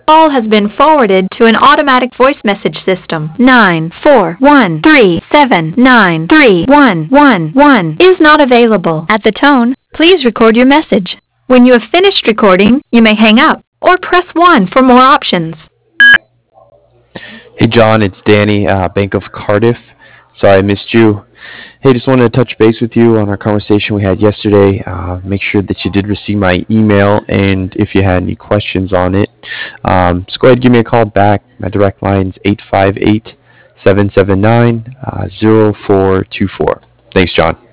call has been forwarded to an automatic voice message system. 94137931111 is not available. At the tone, please record your message. When you have finished recording, you may hang up or press 1 for more options. Hey John, it's Danny, Bank of Cardiff. Sorry I missed you. Hey, just wanted to touch base with you on our conversation we had yesterday. Make sure that you did receive my email, and if you had any questions on it, just go ahead and give me a call back. My direct line is 858-779-0424. Thanks, John.